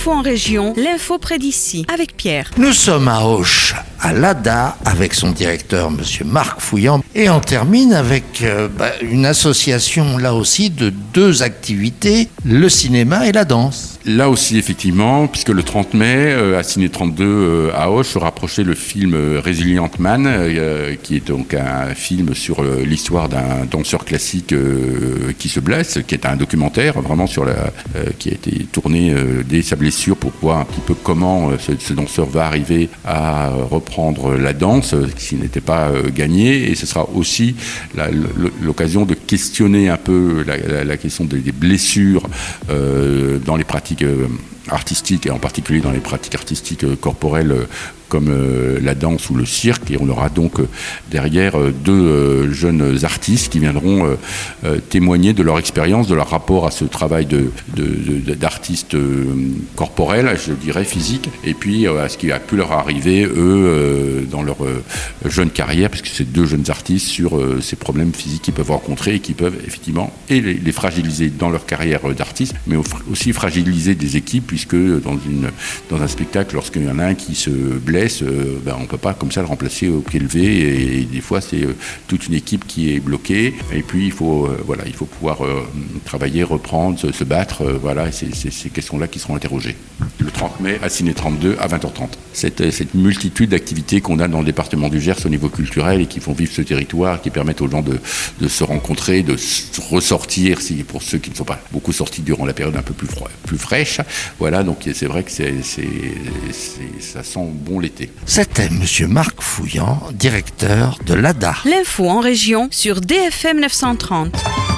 L'info en région, l'info près d'ici, avec Pierre. Nous sommes à Auch, à l'ADA, avec son directeur, monsieur Marc Fouillant. Et on termine avec une association, là aussi, de deux activités, le cinéma et la danse. Là aussi, effectivement, puisque le 30 mai, à Ciné 32 à Auch, sera projeté le film Resilient Man, qui est donc un film sur l'histoire d'un danseur classique qui se blesse, qui est un documentaire vraiment qui a été tourné dès sa blessure pour voir un petit peu comment ce danseur va arriver à reprendre la danse, qui n'était pas gagné. Et ce sera aussi l'occasion de questionner un peu la question des blessures dans les pratiques artistiques, et en particulier dans les pratiques artistiques corporelles comme la danse ou le cirque. Et on aura donc derrière deux jeunes artistes qui viendront témoigner de leur expérience, de leur rapport à ce travail d'artiste corporel, je dirais physique, et puis à ce qui a pu leur arriver, eux, dans leur jeune carrière, puisque c'est deux jeunes artistes, sur ces problèmes physiques qu'ils peuvent rencontrer et qui peuvent effectivement les fragiliser dans leur carrière d'artiste, mais aussi fragiliser des équipes, puisque dans un spectacle, lorsqu'il y en a un qui se blesse, on ne peut pas comme ça le remplacer au pied levé, et des fois c'est toute une équipe qui est bloquée, et puis il faut pouvoir travailler, reprendre, se battre, et c'est ces questions-là qui seront interrogées le 30 mai à Ciné 32 à 20h30. Cette multitude d'activités qu'on a dans le département du Gers au niveau culturel et qui font vivre ce territoire, qui permettent aux gens de se rencontrer, de ressortir, pour ceux qui ne sont pas beaucoup sortis durant la période un peu plus fraîche. Voilà, donc c'est vrai que ça sent bon l'été. C'était monsieur Marc Fouillant, directeur de l'ADA. L'info en région sur DFM 930.